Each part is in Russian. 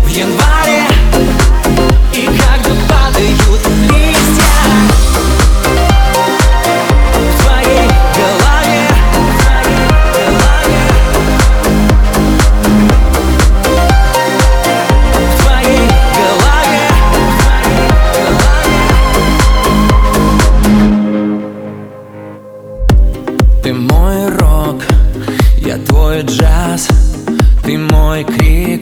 в январе, и когда падают листья в твоей голове, в твоей голове. Ты мой рок, я твой джаз, ты мой крик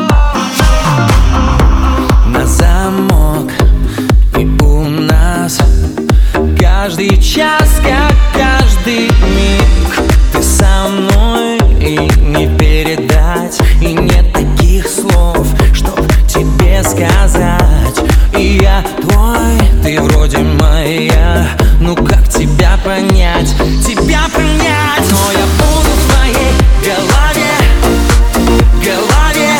на замок. И у нас каждый час, как каждый миг. Ты со мной, и не передать, и нет таких слов, чтоб тебе сказать. И я твой, ты вроде моя. Ну как тебя понять, тебя понять? Но я буду в твоей голове, голове.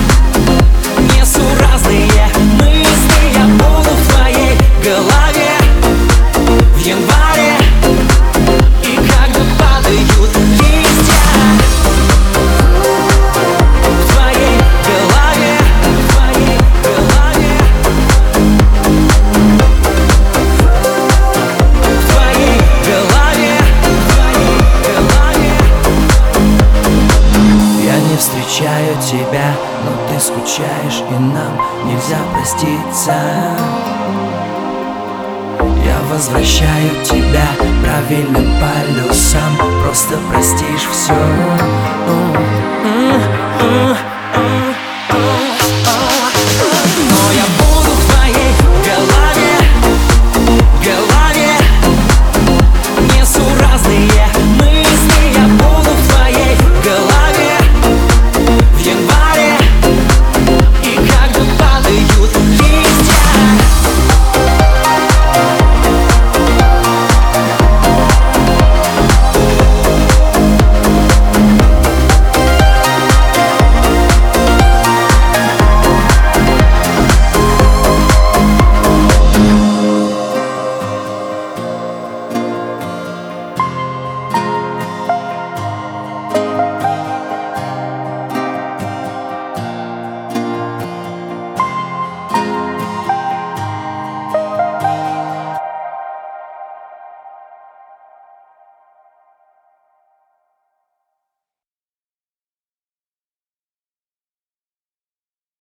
Несуразные мысли, я буду в твоей голове в январе, и когда падают листья в твоей голове, в твоей голове, в твоей голове, в твоей голове. Я не встречаю тебя, но ты скучаешь, и нам нельзя проститься. Я возвращаю тебя правильным полюсам, просто простишь все.